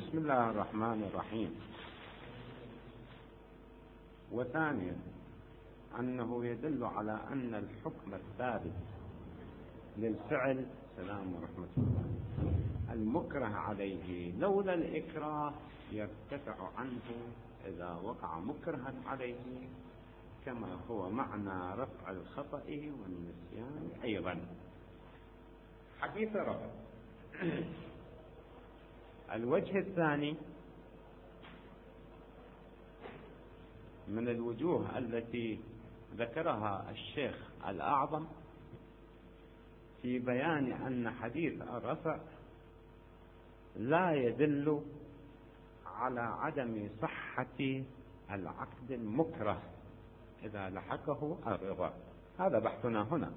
بسم الله الرحمن الرحيم. وثانيا أنه يدل على أن الحكم الثابت للفعل سلام ورحمة الله المكره عليه لولا الإكراه يرتفع عنه إذا وقع مكرها عليه، كما هو معنى رفع الخطأ والنسيان أيضا. حديث رفع. الوجه الثاني من الوجوه التي ذكرها الشيخ الأعظم في بيان أن حديث الرفع لا يدل على عدم صحة العقد المكره إذا لحقه الرضا. هذا بحثنا هنا.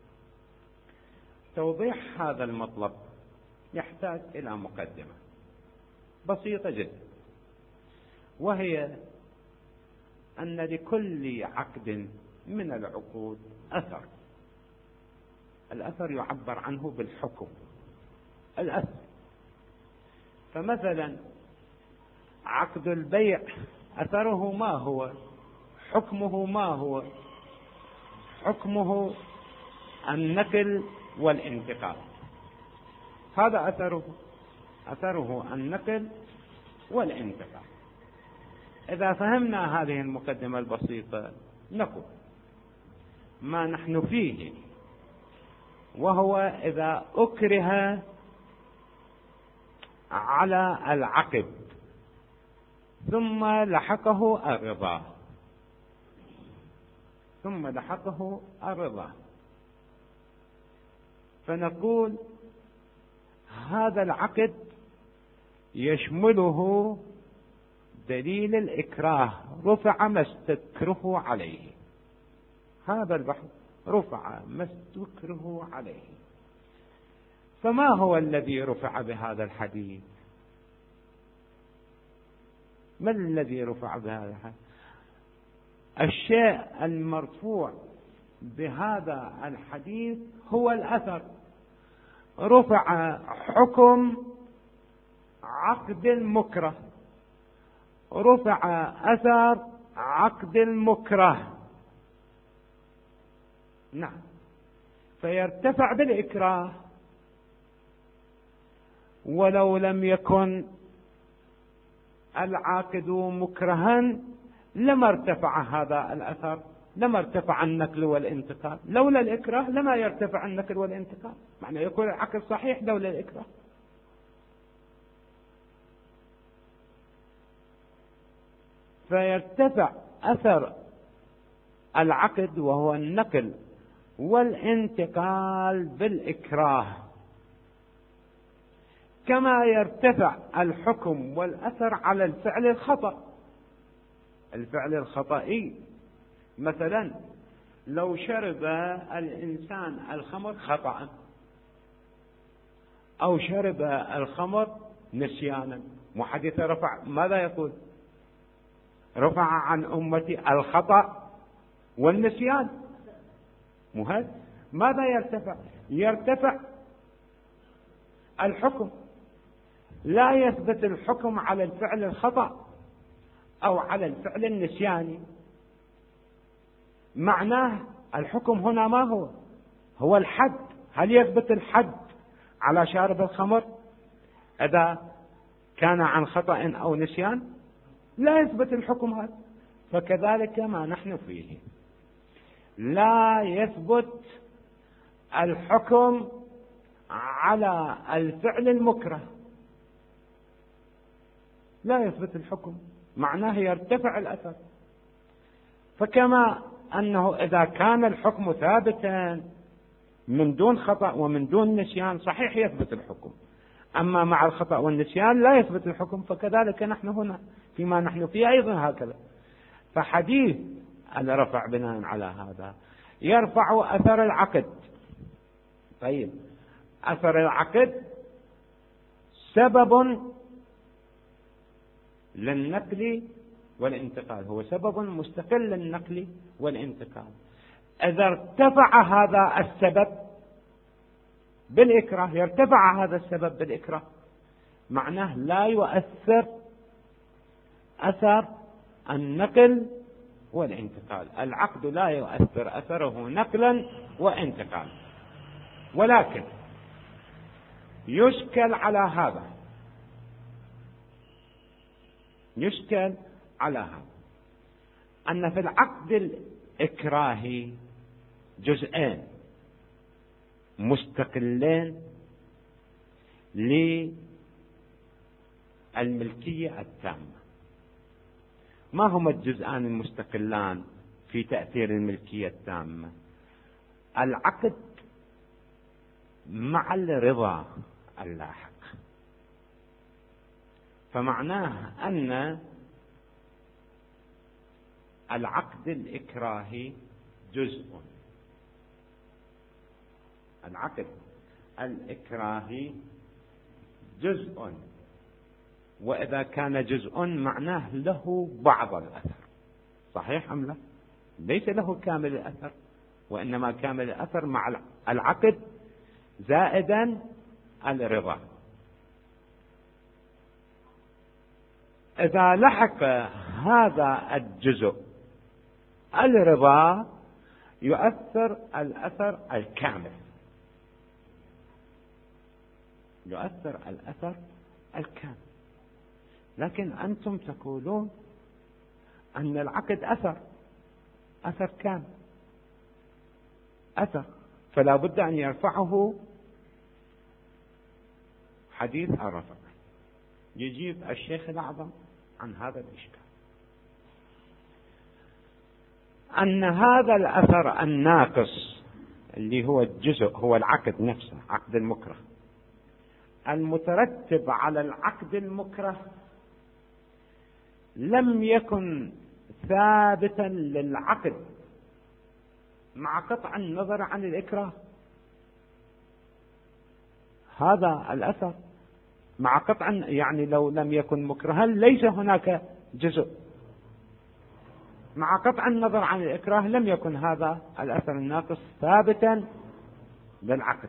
توضيح هذا المطلب يحتاج إلى مقدمة بسيطة جدا، وهي أن لكل عقد من العقود أثر. الأثر يعبر عنه بالحكم، الأثر. فمثلا عقد البيع أثره ما هو؟ حكمه ما هو؟ حكمه النقل والانتقال، هذا أثره النقل والانتقال. إذا فهمنا هذه المقدمة البسيطة نقول ما نحن فيه، وهو إذا أكره على العقد ثم لحقه الرضا، فنقول هذا العقد يشمله دليل الإكراه، رفع ما استكره عليه. هذا البحث رفع ما استكره عليه. فما هو الذي رفع بهذا الحديث؟ ما الذي رفع بهذا الحديث؟ الشيء المرفوع بهذا الحديث هو الأثر. رفع حكم عقد المكره، رفع أثر عقد المكره. نعم، فيرتفع بالإكراه، ولو لم يكن العاقد مكرها لما ارتفع هذا الأثر، لما ارتفع النقل والانتقال. لولا الإكراه لما يرتفع النقل والانتقال، معنى يكون العقد صحيح لولا الإكراه. فيرتفع أثر العقد وهو النقل والانتقال بالإكراه، كما يرتفع الحكم والأثر على الفعل الخطأ. الفعل الخطئي مثلا لو شرب الإنسان الخمر خطأ أو شرب الخمر نسيانا، محدث رفع ماذا يقول؟ رفع عن أمتي الخطأ والنسيان. ماذا يرتفع؟ يرتفع الحكم، لا يثبت الحكم على الفعل الخطأ أو على الفعل النسياني. معناه الحكم هنا ما هو الحد. هل يثبت الحد على شارب الخمر إذا كان عن خطأ أو نسيان؟ لا يثبت الحكم هذا. فكذلك ما نحن فيه، لا يثبت الحكم على الفعل المكره، لا يثبت الحكم، معناه يرتفع الأثر. فكما أنه إذا كان الحكم ثابتا من دون خطأ ومن دون نسيان صحيح يثبت الحكم، أما مع الخطأ والنسيان لا يثبت الحكم، فكذلك نحن هنا فيما نحن فيه أيضا هكذا. فحديث الرفع بناء على هذا يرفع أثر العقد. طيب، أثر العقد سبب للنقل والانتقال، هو سبب مستقل للنقل والانتقال. إذا ارتفع هذا السبب بالإكراه، يرتفع هذا السبب بالإكراه، معناه لا يؤثر أثر النقل والانتقال. العقد لا يؤثر أثره نقلا وانتقالا، ولكن يشكل على هذا، يشكل على هذا أن في العقد الإكراهي جزئين مستقلين للملكية التامة. ما هما الجزءان المستقلان في تأثير الملكية التامة؟ العقد مع الرضا اللاحق. فمعناه أن العقد الإكراهي جزء، العقد الإكراهي جزء، وإذا كان جزء معناه له بعض الأثر. صحيح أم لا؟ ليس له كامل الأثر، وإنما كامل الأثر مع العقد زائدا الرضا. إذا لحق هذا الجزء الرضا يؤثر الأثر الكامل، يؤثر الأثر الكامل. لكن أنتم تقولون أن العقد أثر كامل، أثر، فلا بد أن يرفعه حديث الرفع. يجيب الشيخ الأعظم عن هذا الإشكال أن هذا الأثر الناقص اللي هو الجزء، هو العقد نفسه، عقد المكره، المترتب على العقد المكره لم يكن ثابتا للعقد مع قطع النظر عن الإكراه. هذا الأثر مع قطع، يعني لو لم يكن مكرها ليس هناك جزء، مع قطع النظر عن الإكراه لم يكن هذا الأثر الناقص ثابتا للعقد.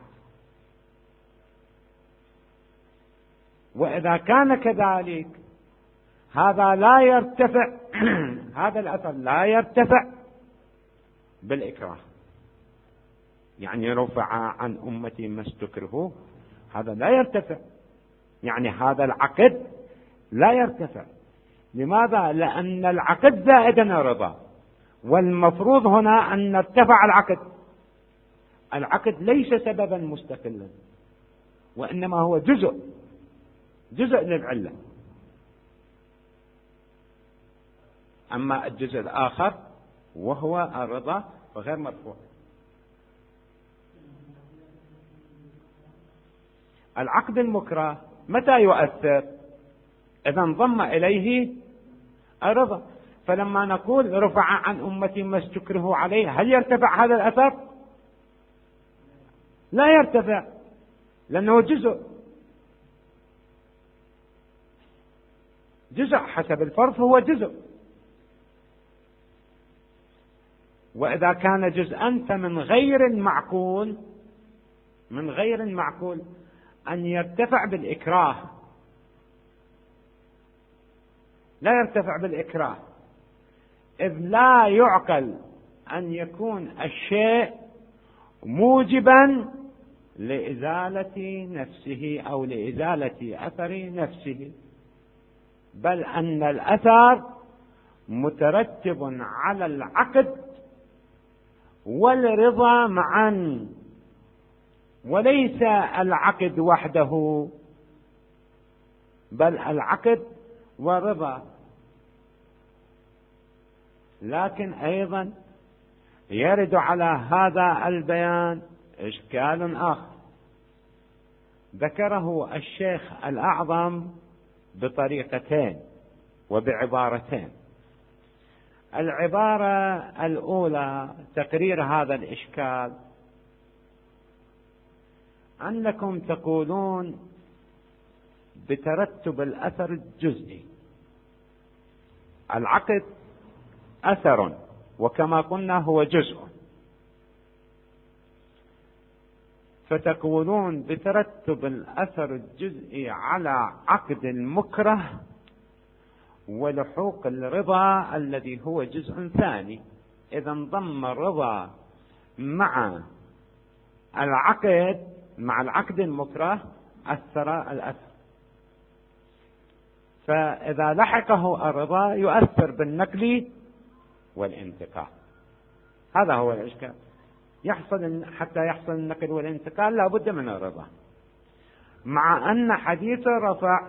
وإذا كان كذلك هذا لا يرتفع هذا الأثر لا يرتفع بالإكراه، يعني رفع عن أمتي ما استكرهوا، هذا لا يرتفع، يعني هذا العقد لا يرتفع. لماذا؟ لأن العقد زائدا الرضا، والمفروض هنا أن ارتفع العقد. العقد ليس سببا مستقلا، وإنما هو جزء للعلة. أما الجزء الآخر وهو الرضا فغير مرفوع. العقد المكره متى يؤثر؟ إذا انضم إليه الرضا. فلما نقول رفع عن أمتي ما استكرهوا عليه، هل يرتفع هذا الأثر؟ لا يرتفع، لأنه جزء حسب الفرض، هو جزء. وإذا كان جزءا فمن غير معقول أن يرتفع بالإكراه، لا يرتفع بالإكراه، إذ لا يعقل أن يكون الشيء موجبا لإزالة نفسه أو لإزالة أثر نفسه، بل أن الأثر مترتب على العقد والرضا معا، وليس العقد وحده، بل العقد والرضا. لكن أيضا يرد على هذا البيان إشكال آخر ذكره الشيخ الأعظم بطريقتين وبعبارتين. العبارة الأولى تقرير هذا الإشكال أنكم تقولون بترتب الأثر الجزئي. العقد أثر، وكما قلنا هو جزء. فتقولون بترتب الأثر الجزئي على عقد المكره ولحوق الرضا الذي هو جزء ثاني. إذا انضم الرضا مع العقد المكره أثر الأثر، فإذا لحقه الرضا يؤثر بالنقل والانتقال. هذا هو الإشكال. حتى يحصل النقل والانتقال لا بد من الرضا، مع أن حديث الرفع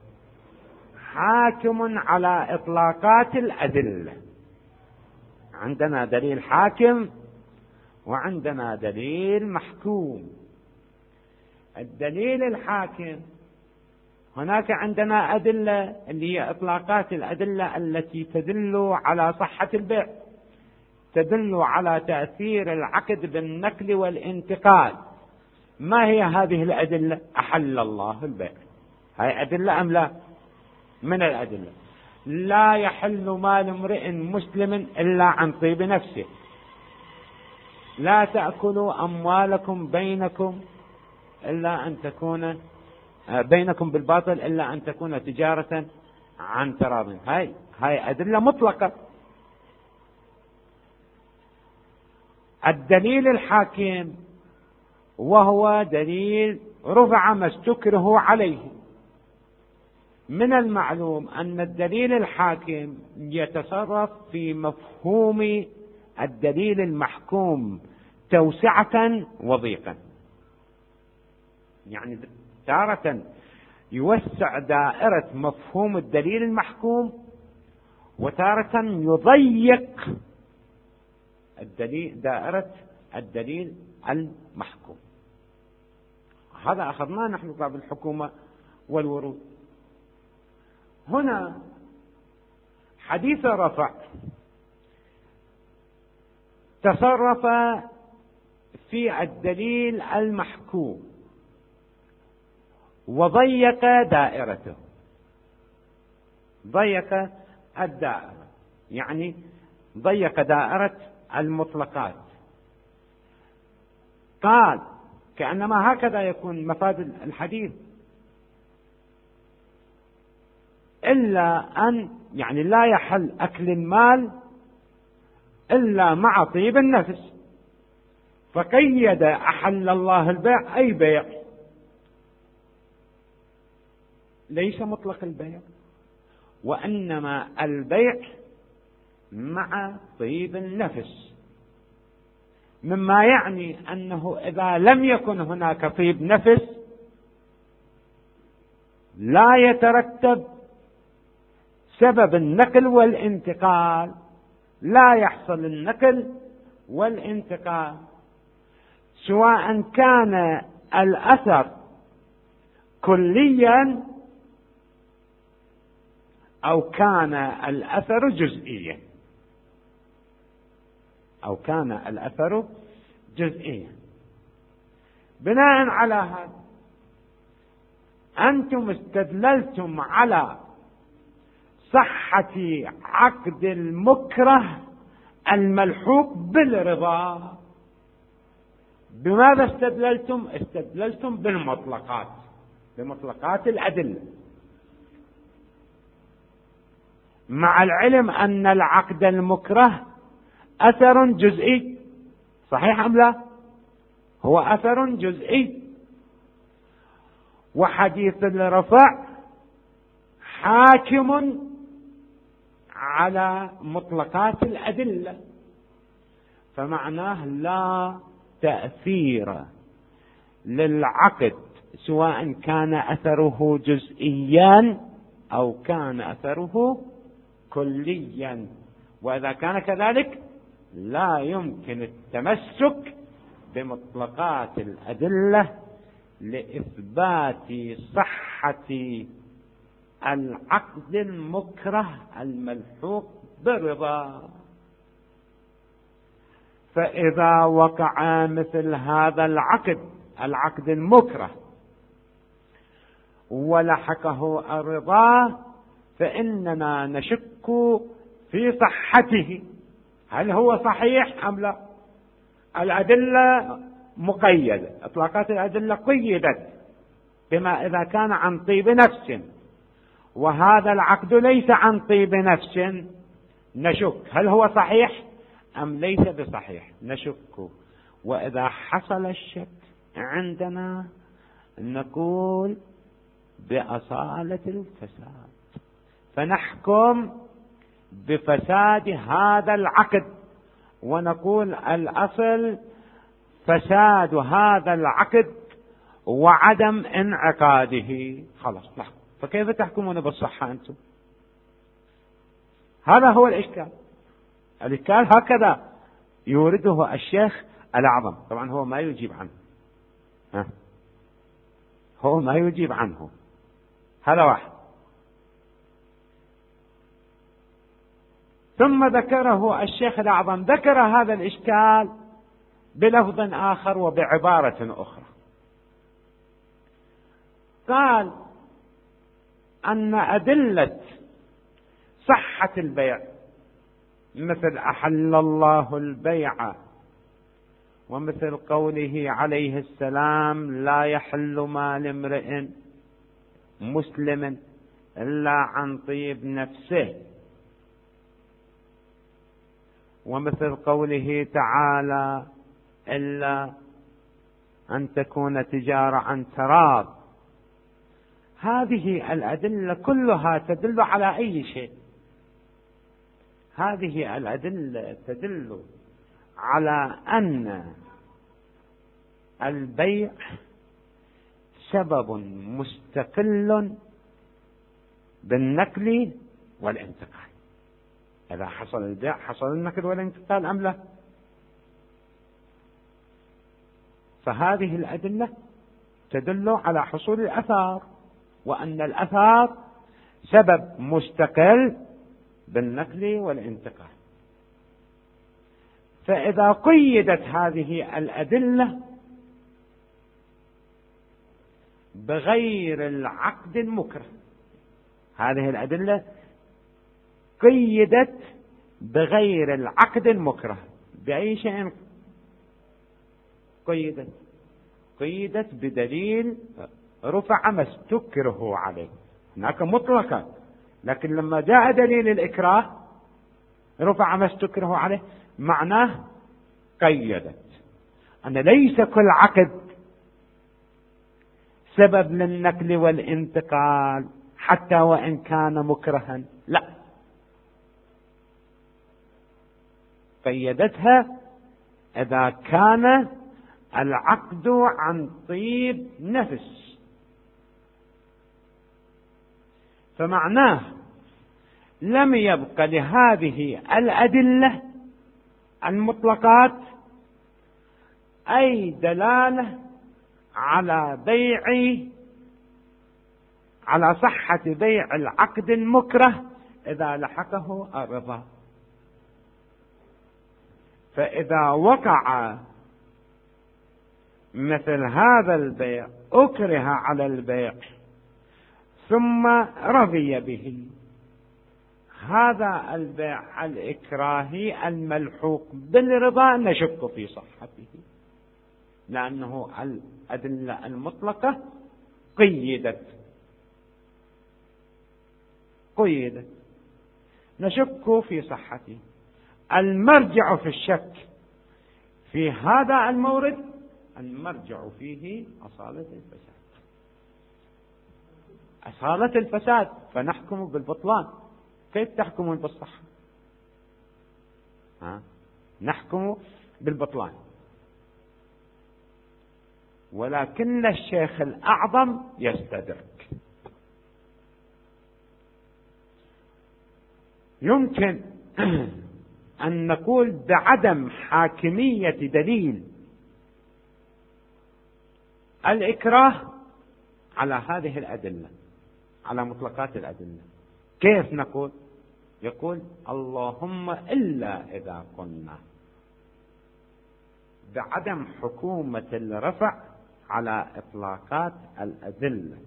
حاكم على إطلاقات الأدلة. عندنا دليل حاكم وعندنا دليل محكوم. الدليل الحاكم هناك عندنا أدلة اللي هي إطلاقات الأدلة التي تدل على صحة البيع، تدل على تأثير العقد بالنقل والانتقال. ما هي هذه الأدلة؟ أحل الله البيع. هاي أدلة أم لا؟ من الأدلة. لا يحل مال امرئ مسلم إلا عن طيب نفسه. لا تأكلوا أموالكم بينكم إلا أن تكون بينكم بالباطل إلا أن تكون تجارة عن تراض. هاي أدلة مطلقة. الدليل الحاكم وهو دليل رفع ما استكره عليه. من المعلوم أن الدليل الحاكم يتصرف في مفهوم الدليل المحكوم توسعة وضيقا، يعني تارة يوسع دائرة مفهوم الدليل المحكوم وتارة يضيق دائرة الدليل المحكوم. هذا أخذناه نحن باب الحكومة والورود. هنا حديث الرفع تصرف في الدليل المحكوم وضيق دائرته، ضيق الدائرة، يعني ضيق دائرة المطلقات. قال كأنما هكذا يكون مفاد الحديث، إلا أن يعني لا يحل أكل المال إلا مع طيب النفس، فقيد أحل الله البيع أي بيع، ليس مطلق البيع، وإنما البيع مع طيب النفس، مما يعني أنه إذا لم يكن هناك طيب نفس لا يترتب سبب النقل والانتقال، لا يحصل النقل والانتقال، سواء كان الأثر كليا أو كان الأثر جزئيا، أو كان الأثر جزئيا. بناء على هذا أنتم استدللتم على صحة عقد المكره الملحوق بالرضا. بماذا استدللتم؟ استدللتم بالمطلقات، بمطلقات الأدلة، مع العلم أن العقد المكره أثر جزئي. صحيح أم لا؟ هو أثر جزئي. وحديث الرفع حاكم على مطلقات الأدلة، فمعناه لا تأثير للعقد سواء كان أثره جزئيا أو كان أثره كليا. وإذا كان كذلك لا يمكن التمسك بمطلقات الأدلة لإثبات صحة العقد المكره الملحوق بالرضا. فإذا وقع مثل هذا العقد المكره ولحقه الرضا فإننا نشك في صحته، هل هو صحيح أم لا؟ الأدلة مقيدة، إطلاقات الأدلة قيدت بما إذا كان عن طيب نفس، وهذا العقد ليس عن طيب نفس، نشك هل هو صحيح أم ليس بصحيح، نشك. وإذا حصل الشك عندنا نقول بأصالة الفساد، فنحكم بفساد هذا العقد، ونقول الأصل فساد هذا العقد وعدم انعقاده، خلاص نحكم. فكيف تحكمون بالصحة أنتم؟ هذا هو الإشكال. الإشكال هكذا يورده الشيخ الأعظم، طبعا هو ما يجيب عنه، هو ما يجيب عنه، هذا واحد. ثم ذكره الشيخ الأعظم، ذكر هذا الإشكال بلفظ آخر وبعبارة أخرى، قال أن أدلة صحة البيع مثل أحل الله البيع، ومثل قوله عليه السلام لا يحل مال امرئ مسلم إلا عن طيب نفسه، ومثل قوله تعالى إلا أن تكون تجارة عن تراض. هذه الأدلة كلها تدل على أي شيء؟ هذه الأدلة تدل على أن البيع سبب مستقل بالنقل والانتقال. إذا حصل البيع حصل النقل والانتقال أم لا؟ فهذه الأدلة تدل على حصول الأثار، وأن الأثار سبب مستقل بالنقل والانتقال. فإذا قيدت هذه الأدلة بغير العقد المكره، هذه الأدلة قيدت بغير العقد المكره، بأي شيء قيدت؟ قيدت بدليل رفع ما استكره عليه، هناك مطلقا، لكن لما جاء دليل الإكراه رفع ما استكره عليه، معناه قيدت أن ليس كل عقد سبب للنقل والانتقال حتى وإن كان مكرها، لا، قيدتها إذا كان العقد عن طيب نفس. فمعناه لم يبق لهذه الأدلة المطلقات أي دلالة على صحة بيع العقد المكره إذا لحقه الرضا. فإذا وقع مثل هذا البيع، أكره على البيع ثم رضي به، هذا البيع الإكراهي الملحوق بالرضا نشك في صحته، لأنه الأدلة المطلقة قيدت، نشك في صحته. المرجع في الشك في هذا المورد المرجع فيه أصالة الفساد، فنحكم بالبطلان. كيف تحكمون بالصحة؟ نحكم بالبطلان. ولكن الشيخ الأعظم يستدرك. يمكن أن نقول بعدم حاكمية دليل الإكراه على هذه الأدلة، على مطلقات الأدلة. كيف نقول؟ يقول اللهم إلا إذا قلنا بعدم حكومة الرفع على إطلاقات الأدلة،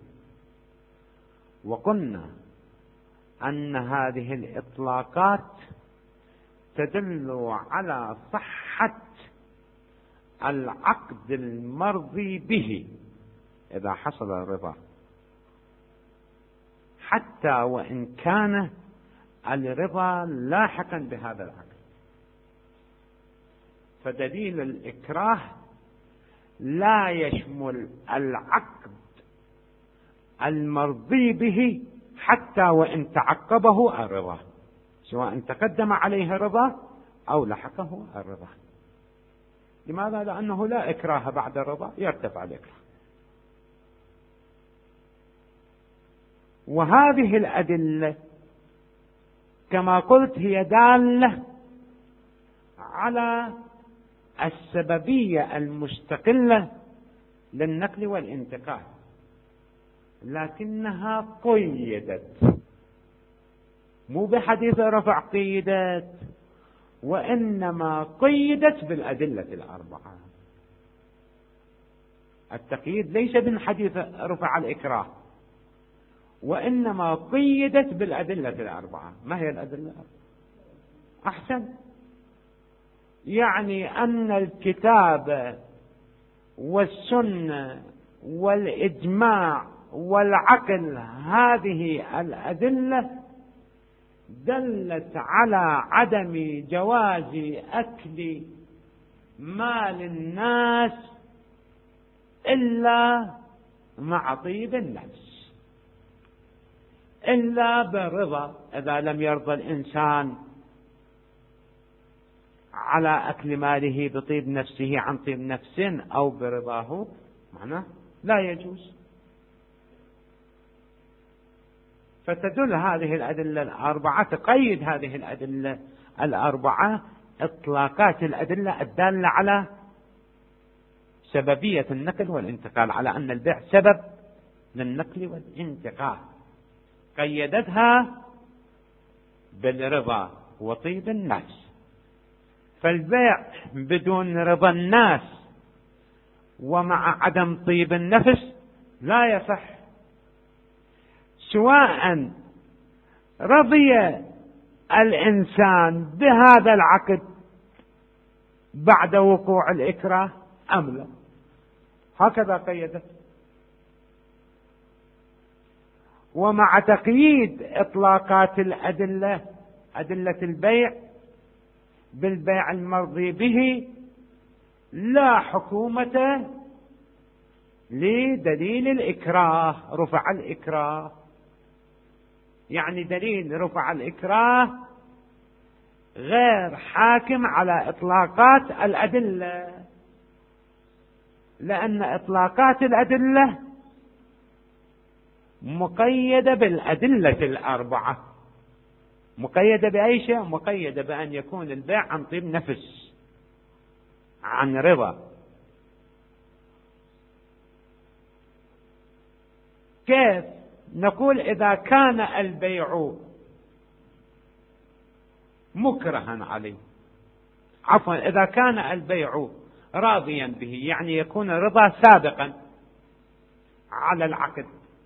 وقلنا أن هذه الإطلاقات تدل على صحة العقد المرضي به إذا حصل الرضا، حتى وإن كان الرضا لاحقا بهذا العقد. فدليل الإكراه لا يشمل العقد المرضي به حتى وإن تعقبه الرضا، سواء تقدم عليه الرضا أو لحقه الرضا. لماذا؟ لأنه لا إكراه بعد الرضا، يرتفع الإكراه. وهذه الأدلة كما قلت هي دالة على السببية المستقلة للنقل والانتقال، لكنها قيدت، مو بحديث رفع قيدت، وإنما قيدت بالأدلة الأربعة. التقييد ليس من حديث رفع الإكراه، وإنما قيدت بالأدلة الأربعة. ما هي الأدلة؟ أحسن، يعني أن الكتاب والسنة والإجماع والعقل، هذه الأدلة دلت على عدم جواز أكل مال الناس إلا مع طيب النفس، إلا بالرضا. إذا لم يرضى الإنسان على أكل ماله بطيب نفسه عن طيب نفس أو برضاه، معناه لا يجوز. فتدل هذه الأدلة الأربعة، تقيد هذه الأدلة الأربعة إطلاقات الأدلة الدالة على سببية النقل والانتقال، على أن البيع سبب للنقل والانتقال، قيدتها بالرضا وطيب النفس. فالبيع بدون رضا الناس ومع عدم طيب النفس لا يصح، سواء رضي الإنسان بهذا العقد بعد وقوع الإكراه أم لا. هكذا قيدت. ومع تقييد إطلاقات الأدلة، أدلة البيع بالبيع المرضي به، لا حكومة لدليل الإكراه، رفع الإكراه. يعني دليل رفع الإكراه غير حاكم على إطلاقات الأدلة، لأن إطلاقات الأدلة مقيدة بالأدلة الأربعة. مقيدة بأي شيء؟ مقيدة بأن يكون البيع عن طيب نفس، عن رضا. كيف نقول إذا كان البيع مكرها عليه، عفوا إذا كان البيع راضيا به، يعني يكون الرضا سابقا على العقد.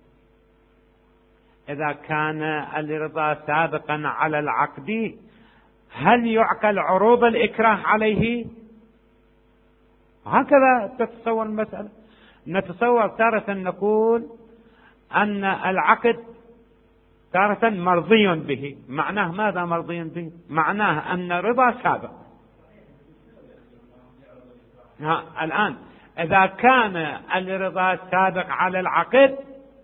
إذا كان الرضا سابقا على العقد، هل يعقل عروض الإكراه عليه؟ هكذا تتصور المسألة. نتصور تارة نقول أن العقد تارة مرضي به. معناه ماذا مرضي به؟ معناه أن الرضا سابق. الآن إذا كان الرضا سابق على العقد،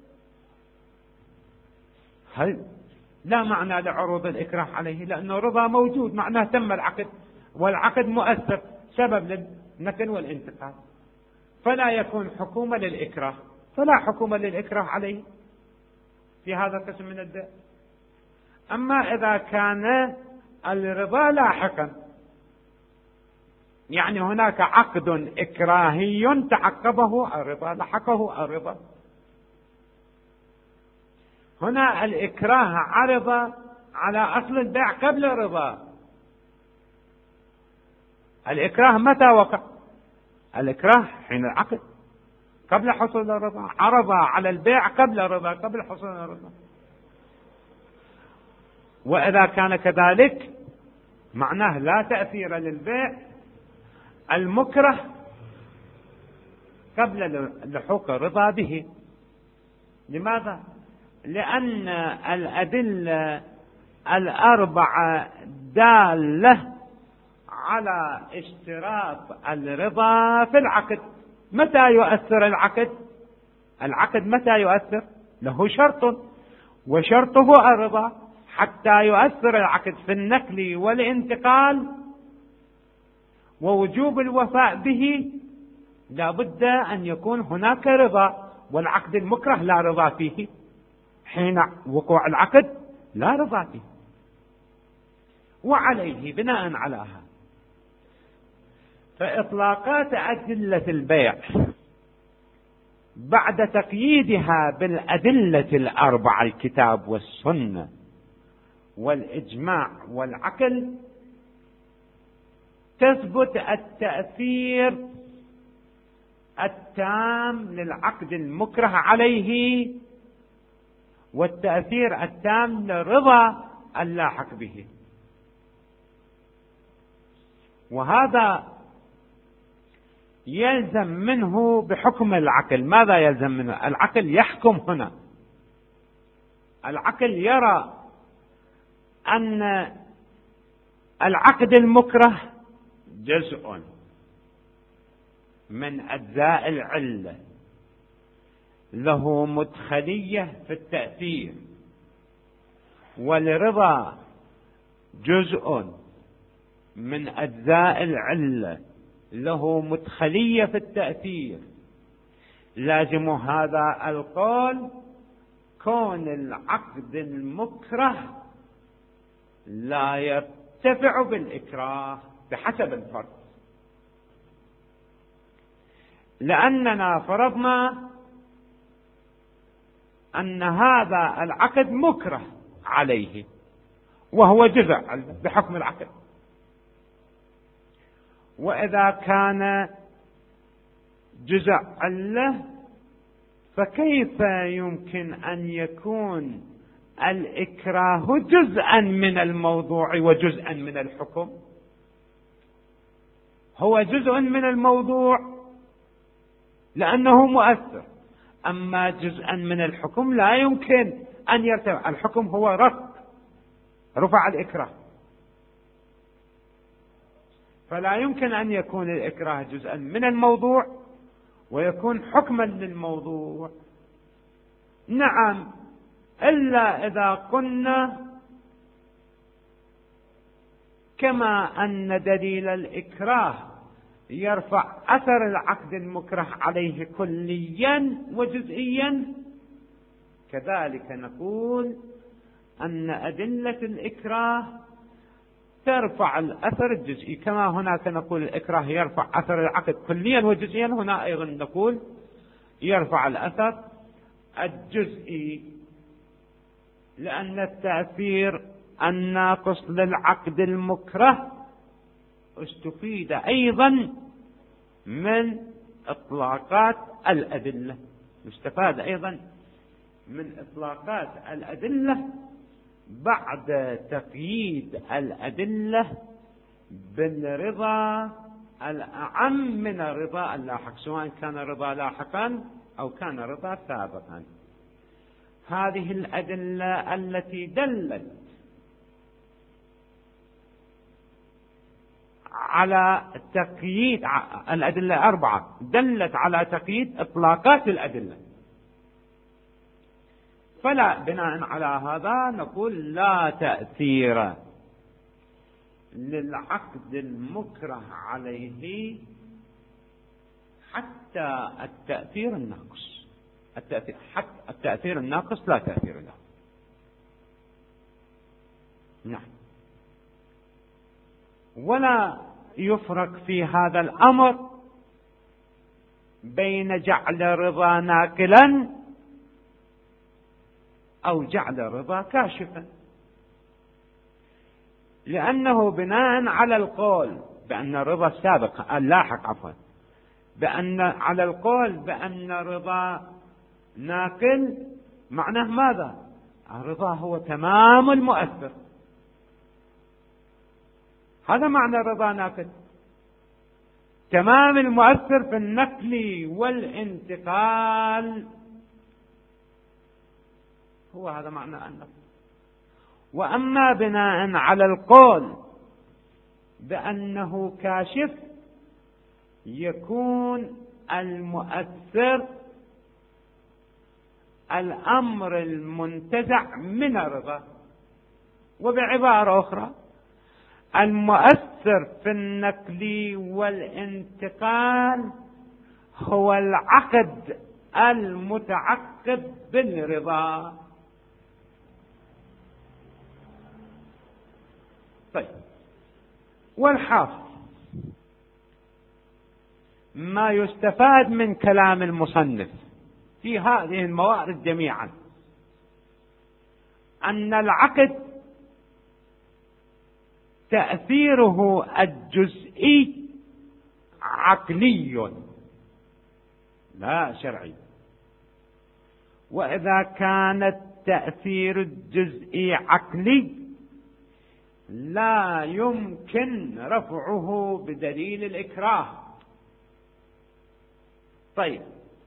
هل لا معنى لعروض الإكراه عليه، لأنه رضا موجود، معناه تم العقد، والعقد مؤثر سبب للنقل والانتقال، فلا يكون حكومة للإكراه، فلا حكومة للإكراه عليه في هذا القسم من البيع. أما إذا كان الرضا لاحقا، يعني هناك عقد إكراهي تعقبه الرضا، لحقه الرضا. هنا الإكراه عرض على أصل البيع قبل الرضا. الإكراه متى وقع؟ الإكراه حين العقد، قبل حصول الرضا. عرض على البيع قبل الرضا، قبل حصول الرضا. وإذا كان كذلك معناه لا تأثير للبيع المكره قبل لحوق الرضا به. لماذا؟ لأن الأدلة الأربعة دالة على اشتراط الرضا في العقد. متى يؤثر العقد؟ العقد متى يؤثر؟ له شرط، وشرطه الرضا. حتى يؤثر العقد في النقل والانتقال ووجوب الوفاء به لا بد أن يكون هناك رضا، والعقد المكره لا رضا فيه. حين وقوع العقد لا رضا فيه. وعليه بناء على هذا فإطلاقات أدلة البيع بعد تقييدها بالأدلة الأربعة الكتاب والسنة والإجماع والعقل تثبت التأثير التام للعقد المكره عليه والتأثير التام للرضا اللاحق به. وهذا يلزم منه بحكم العقل. ماذا يلزم منه؟ العقل يحكم هنا. العقل يرى أن العقد المكره جزء من أجزاء العلة له مدخلية في التأثير، والرضا جزء من أجزاء العلة له مدخلية في التأثير. لازم هذا القول كون العقد المكره لا يرتفع بالإكراه بحسب الفرض. لأننا فرضنا أن هذا العقد مكره عليه وهو جزء بحكم العقد. وإذا كان جزء علة فكيف يمكن أن يكون الإكراه جزءا من الموضوع وجزءا من الحكم؟ هو جزء من الموضوع لأنه مؤثر، أما جزءا من الحكم لا يمكن أن يرتفع. الحكم هو رفع الإكراه، فلا يمكن أن يكون الإكراه جزءا من الموضوع ويكون حكما للموضوع. نعم، إلا إذا قلنا كما أن دليل الإكراه يرفع أثر العقد المكره عليه كليا وجزئيا، كذلك نقول أن أدلة الإكراه ترفع الأثر الجزئي. كما هناك نقول الإكراه يرفع أثر العقد كليا وجزئيا، هنا أيضا نقول يرفع الأثر الجزئي، لأن التأثير الناقص للعقد المكره استفيد أيضا من إطلاقات الأدلة. يستفاد أيضا من إطلاقات الأدلة بعد تقييد الأدلة بالرضا الأعم من الرضا اللاحق، سواء كان رضا لاحقا أو كان رضا سابقا. هذه الأدلة التي دلت على تقييد الأدلة أربعة دلت على تقييد إطلاقات الأدلة، فلا بناء على هذا نقول لا تأثير للعقد المكره عليه حتى التأثير الناقص. حتى التأثير الناقص لا تأثير له. نعم. ولا يفرق في هذا الأمر بين جعل رضا ناقلا أو جعل رضا كاشفا، لأنه بناء على القول بأن الرضا السابق اللاحق على القول بأن رضا ناقل معناه ماذا؟ الرضا هو تمام المؤثر، هذا معنى رضا ناقل. تمام المؤثر في النقل والانتقال هو هذا معنى النقل. وأما بناء على القول بأنه كاشف يكون المؤثر الأمر المنتزع من الرضا. وبعبارة أخرى المؤثر في النقل والانتقال هو العقد المتعقب بالرضا. طيب، والحاصل ما يستفاد من كلام المصنف في هذه الموارد جميعا أن العقد تأثيره الجزئي عقلي لا شرعي. وإذا كان التأثير الجزئي عقلي لا يمكن رفعه بدليل الإكراه. طيب،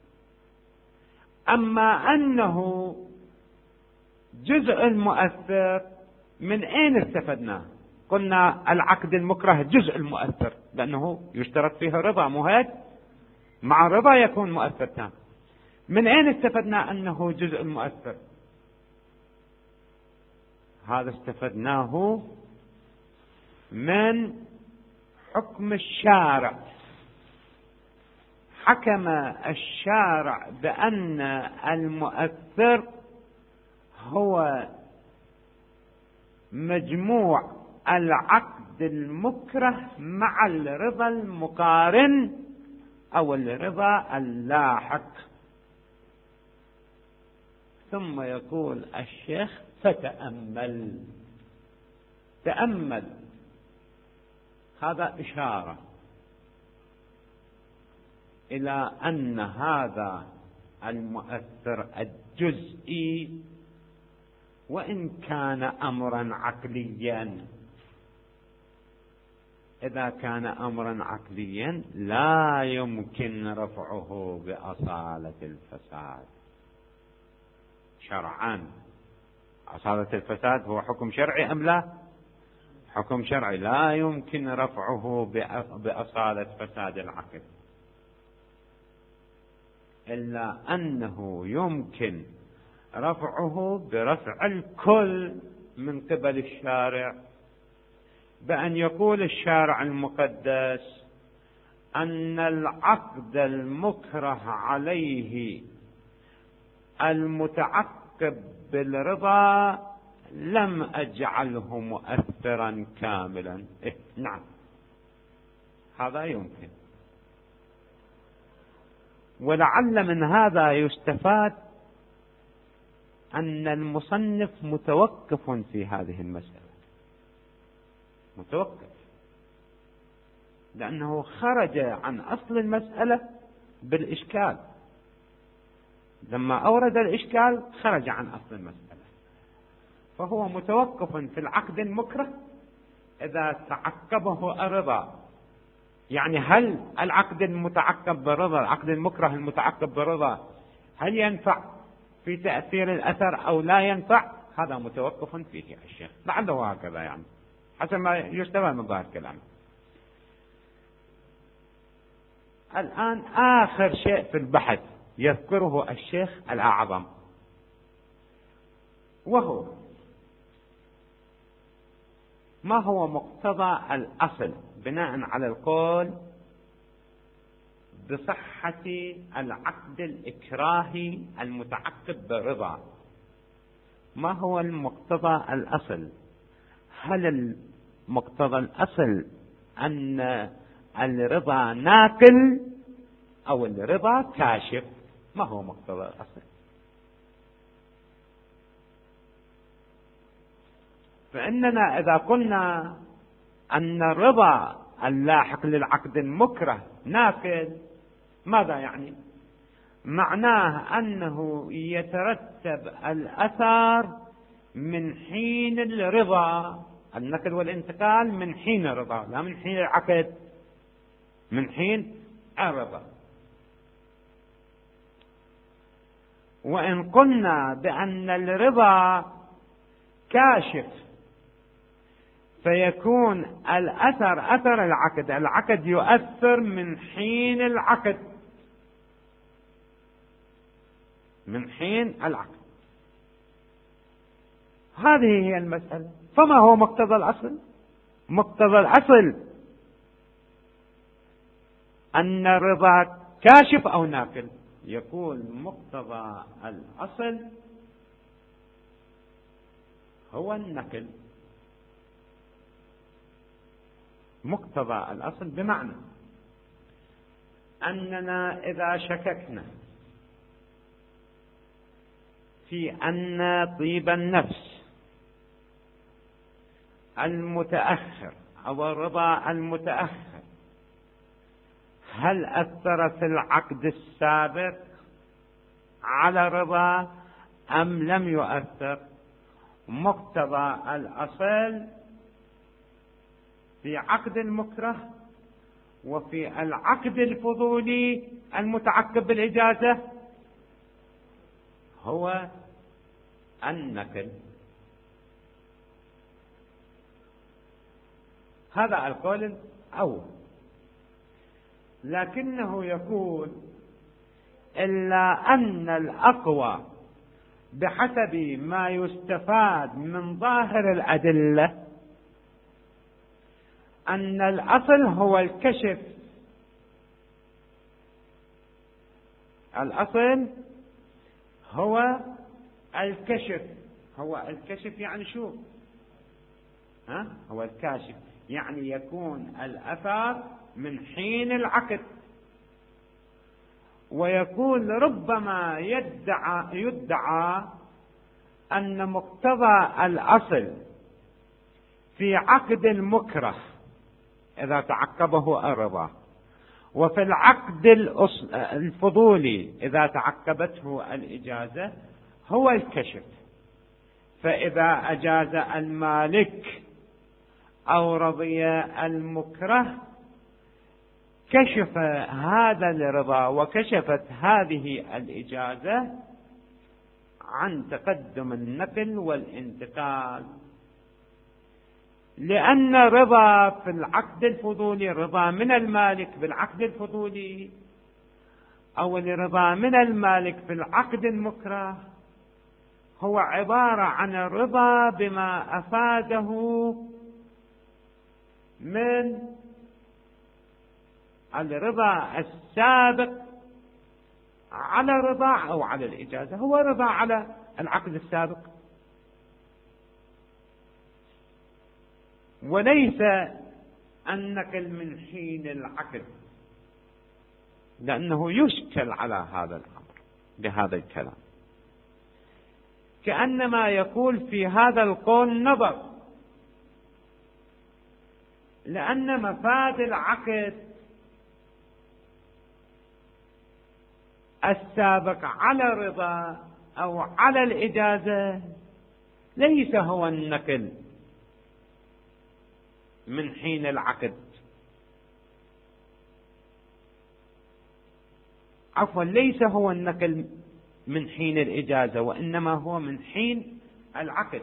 أما أنه جزء المؤثر من أين استفدناه؟ قلنا العقد المكره جزء المؤثر لأنه يشترط فيه الرضا، مهد مع الرضا يكون مؤثر تام. من أين استفدنا أنه جزء المؤثر؟ هذا استفدناه من حكم الشارع. حكم الشارع بأن المؤثر هو مجموع العقد المكره مع الرضا المقارن أو الرضا اللاحق. ثم يقول الشيخ فتأمل. تأمل هذا إشارة إلى أن هذا المؤثر الجزئي وإن كان أمرا عقليا، إذا كان أمرا عقليا لا يمكن رفعه بأصالة الفساد شرعا. أصالة الفساد هو حكم شرعي أم لا؟ حكم شرعي، لا يمكن رفعه بأصالة فساد العقل، إلا أنه يمكن رفعه برفع الكل من قبل الشارع، بأن يقول الشارع المقدس أن العقد المكره عليه المتعقب بالرضا لم أجعله مؤثرا كاملا. نعم، هذا يمكن. ولعل من هذا يستفاد أن المصنف متوقف في هذه المسألة، متوقف، لأنه خرج عن أصل المسألة بالإشكال. لما أورد الإشكال خرج عن أصل المسألة، فهو متوقف في العقد المكره إذا تعقبه الرضا. يعني هل العقد المتعقب بالرضا، العقد المكره المتعقب بالرضا، هل ينفع في تأثير الأثر أو لا ينفع؟ هذا متوقف فيه الشيخ، لعله هكذا يعني حسب ما يستفاد من ظاهر كلامه. الآن آخر شيء في البحث يذكره الشيخ الأعظم، وهو ما هو مقتضى الأصل بناء على القول بصحة العقد الإكراهي المتعقب بالرضا. ما هو المقتضى الأصل؟ هل المقتضى الأصل أن الرضا ناقل أو الرضا كاشف؟ ما هو مقتضى الأصل؟ فإننا إذا قلنا أن الرضا اللاحق للعقد المكره ناقل، ماذا يعني؟ معناه أنه يترتب الأثر من حين الرضا، النقل والانتقال من حين الرضا لا من حين العقد. من حين الرضا. وإن قلنا بأن الرضا كاشف فيكون الأثر أثر العقد، العقد يؤثر من حين العقد، من حين العقد. هذه هي المسألة. فما هو مقتضى الأصل؟ مقتضى الأصل أن الرضا كاشف أو ناقل. يقول مقتضى الأصل هو النقل. مقتضى الأصل بمعنى أننا إذا شككنا في أن طيب النفس المتأخر أو الرضا المتأخر هل أثر في العقد السابق على الرضا أم لم يؤثر، مقتضى الأصل في عقد المكره وفي العقد الفضولي المتعقب بالإجازة هو النقل. هذا القول الأول. لكنه يقول إلا أن الأقوى بحسب ما يستفاد من ظاهر الأدلة أن الأصل هو الكشف. الأصل هو الكشف. هو الكشف يعني شو؟ هو الكاشف، يعني يكون الأثر من حين العقد. ويقول ربما يدعى أن مقتضى الأصل في عقد المكره إذا تعقبه الرضا وفي العقد الفضولي إذا تعقبته الإجازة هو الكشف. فإذا أجاز المالك أو رضي المكره كشف هذا الرضا وكشفت هذه الإجازة عن تقدم النقل والانتقال. لأن رضا في العقد الفضولي، رضا من المالك بالعقد الفضولي أو الرضا من المالك في العقد المكره هو عبارة عن الرضا بما أفاده من الرضا السابق على الرضا أو على الإجازة. هو رضا على العقد السابق وليس النقل من حين العقد، لأنه يشكل على هذا الأمر بهذا الكلام. كأنما يقول في هذا القول نظر، لأن مفاد العقد السابق على الرضا أو على الإجازة ليس هو النقل من حين العقد، عفوا ليس هو النقل من حين الإجازة، وإنما هو من حين العقد.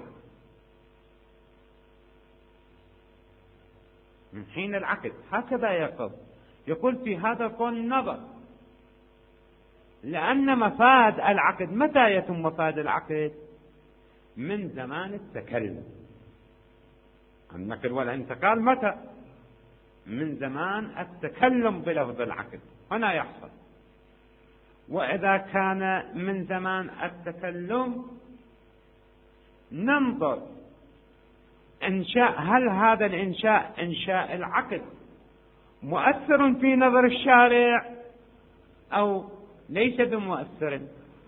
من حين العقد هكذا يقول في هذا القول نظر، لأن مفاد العقد متى يتم مفاد العقد؟ من زمان التكلم. النقل والانتقال متى؟ من زمان التكلم بلفظ العقد هنا يحصل. وإذا كان من زمان التكلم ننظر هل هذا الإنشاء إنشاء العقد مؤثر في نظر الشارع أو ليس بمؤثر.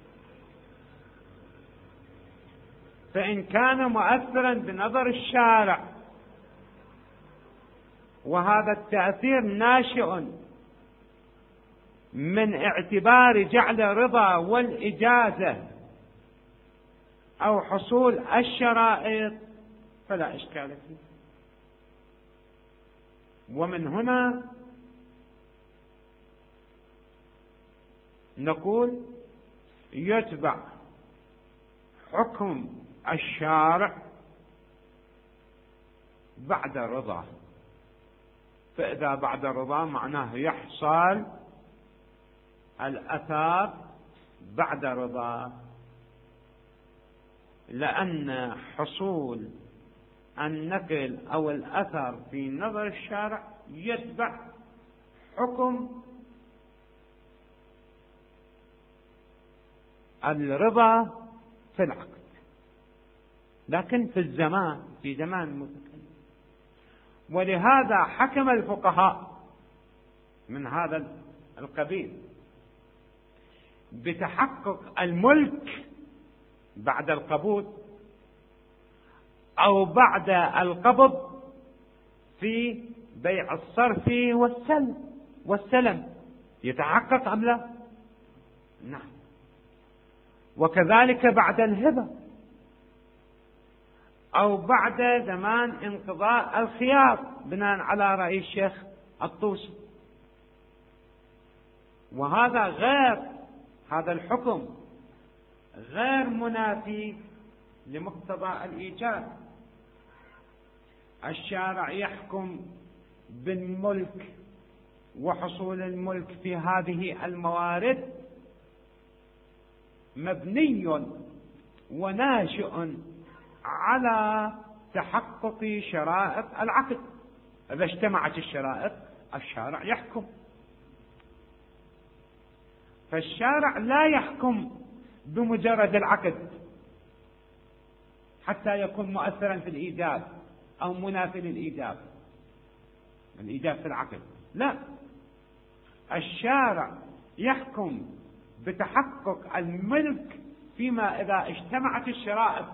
فإن كان مؤثرا بنظر الشارع وهذا التأثير ناشئ من اعتبار جعل الرضا والإجازة أو حصول الشرائط فلا إشكال فيه. ومن هنا نقول يتبع حكم الشارع بعد رضاه. فإذا بعد رضاه معناه يحصل الأثر بعد رضاه، لأن حصول النقل أو الأثر في نظر الشارع يتبع حكم الرضا في العقد، لكن في زمان المتكلم. ولهذا حكم الفقهاء من هذا القبيل بتحقق الملك بعد القبول أو بعد القبض في بيع الصرف والسلم، يتحقق أم لا؟ نعم. وكذلك بعد الهبة أو بعد زمان انقضاء الخيار بناء على رأي الشيخ الطوسي. هذا الحكم غير منافي لمقتضى الإيجاب. الشارع يحكم بالملك وحصول الملك في هذه الموارد مبني وناشئ على تحقق شرائط العقد. إذا اجتمعت الشرائط الشارع يحكم. فالشارع لا يحكم بمجرد العقد حتى يكون مؤثرا في الإيجاب أو منافي للإيجاب، الإيجاب في العقد لا. الشارع يحكم بتحقق الملك فيما إذا اجتمعت الشرائط،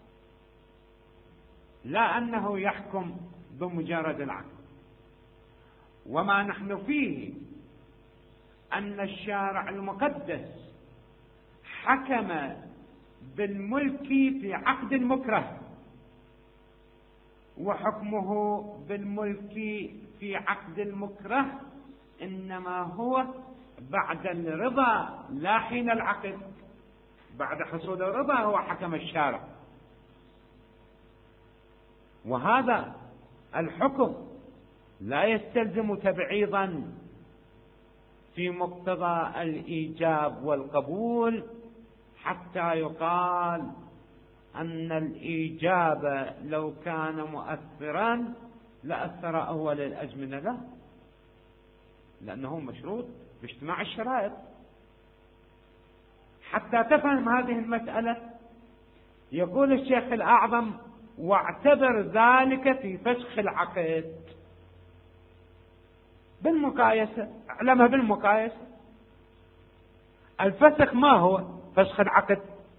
لا أنه يحكم بمجرد العقد. وما نحن فيه أن الشارع المقدس حكم بالملك في عقد المكره، وحكمه بالملك في عقد المكره إنما هو بعد الرضا لا حين العقد. بعد حصول الرضا هو حكم الشارع. وهذا الحكم لا يستلزم تبعيضا في مقتضى الإيجاب والقبول حتى يقال أن الإيجاب لو كان مؤثرا لأثر أول الأزمنة له، لأنه مشروط باجتماع الشرائط. حتى تفهم هذه المسألة يقول الشيخ الأعظم: واعتبر ذلك في فسخ العقد بالمقايسة. اعلمها بالمقايسة. الفسخ ما هو فسخ العقد؟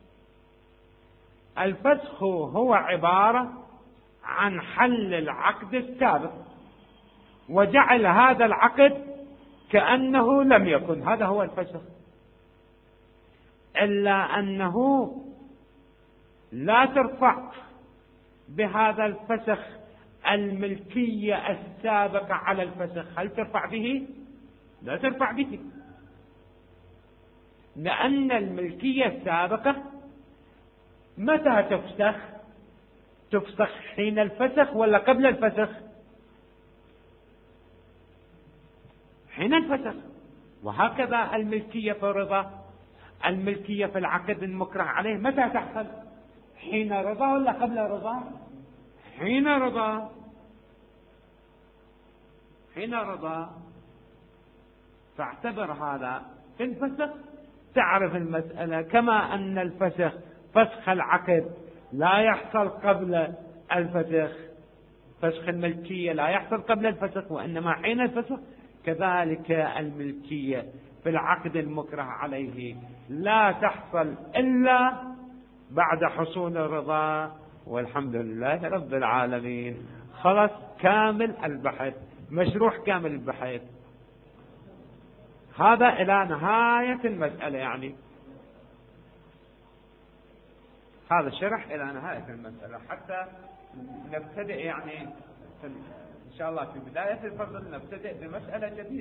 الفسخ هو عبارة عن حل العقد السابق وجعل هذا العقد كأنه لم يكن. هذا هو الفسخ. إلا أنه لا ترفع بهذا الفسخ الملكية السابقة على الفسخ. هل ترفع به؟ لا ترفع به، لأن الملكية السابقة متى تفسخ؟ تفسخ حين الفسخ ولا قبل الفسخ؟ حين الفسخ. وهكذا الملكية في الرضا، الملكية في العقد المكره عليه متى تحصل؟ حين رضا ولا قبل رضا؟ حين رضا. حين رضا. فاعتبر هذا في الفسخ تعرف المسألة. كما أن الفسخ فسخ العقد لا يحصل قبل الفسخ، فسخ الملكية لا يحصل قبل الفسخ وإنما حين الفسخ، كذلك الملكية في العقد المكره عليه لا تحصل إلا بعد حصول الرضا. والحمد لله رب العالمين. خلص كامل البحث، مشروح كامل البحث. هذا إلى نهاية المسألة، يعني هذا الشرح إلى نهاية المسألة حتى نبتدئ، يعني إن شاء الله في بداية الفصل نبتدئ بمسألة جديدة.